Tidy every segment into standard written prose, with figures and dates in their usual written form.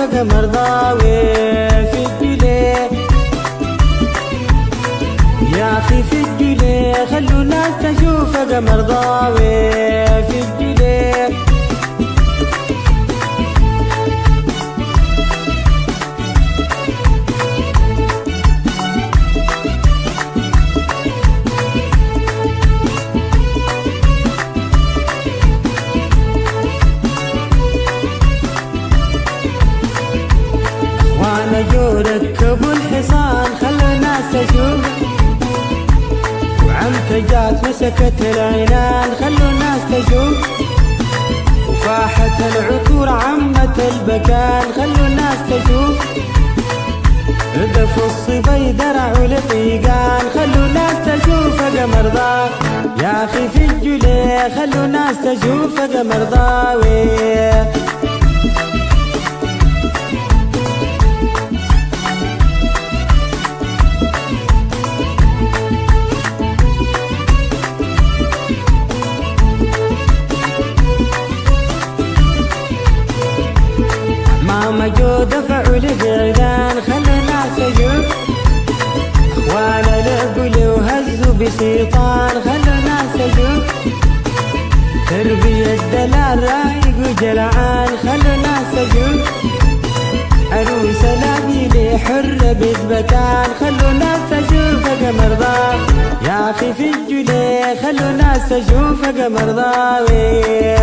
قمر ضاوي في الجلي. يا أخي في الجلي خلوا الناس تشوف قمر ضاوي في الجلي. وانا جو ركبوا الحصان خلوا الناس تشوف، وعمتجات مسكت العنان خلوا الناس تشوف، وفاحت العطور عمت البكان خلوا الناس تشوف، هدفوا الصبي درعوا الطيقان خلوا الناس تشوف قمر ضاوي. يا أخي في الجلي خلوا الناس تشوف قمر ضاوي. ماما جو دفعوا القعدان خلوا الناس تشوف، اخوانا لقوا وهزوا بسيطان خلوا الناس تشوف، تربية دلال رايق وجلعان خلوا الناس تشوف، عروسة لابيلي حرة بثبتان خلوا الناس تشوف قمر ضاوي. يا أخي في الجلي خلوا الناس تشوف قمر ضاوي.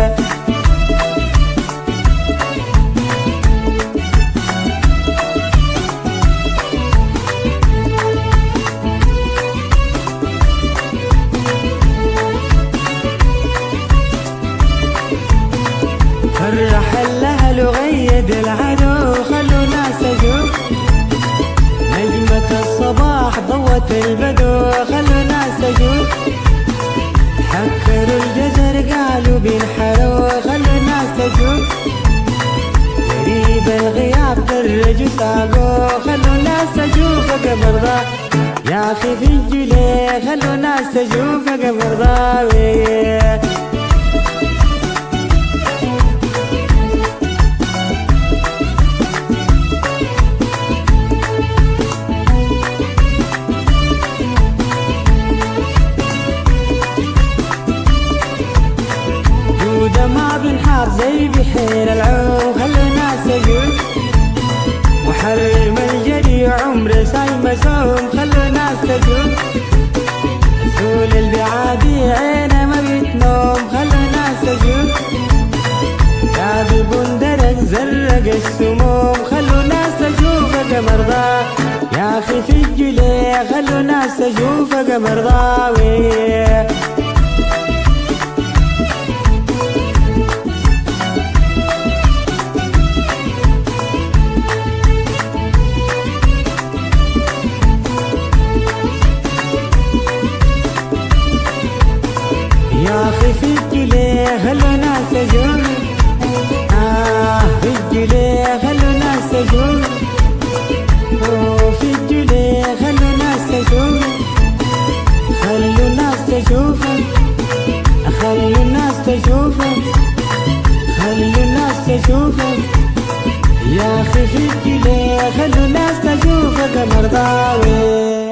فرح الأهل وغيد العدو خلوا الناس تشوف، نجمة الصباح ضوت البدو خلوا الناس تشوف، حكروا الجزر قالوا بينحروا خلوا الناس تشوف، قريب الغياب درجوا ساقوا خلوا الناس تشوف قمر ضاوي. يا أخي في الجلي خلوا الناس تشوف قمر ضاوي. ما بنحار زي بحير العوم خلوا الناس تشوف، محرم الجري عمره ساي مسوم خلوا الناس تشوف، رسول البعادي عينه ما بتنوم خلوا الناس تشوف، كاذب درج زرق السموم خلوا الناس تشوف قمر ضاوي. يا أخي في الجلي خلوا الناس تشوف قمر ضاوي. يا أخي في الجلي خلوا الناس تشوف، في الجلي خلوا الناس تشوف، في الجلي خلوا الناس تشوف، خلوا الناس تشوف، خلوا الناس تشوف، خلوا الناس تشوف. يا أخي في الجلي خلوا الناس تشوف قمر ضاوي.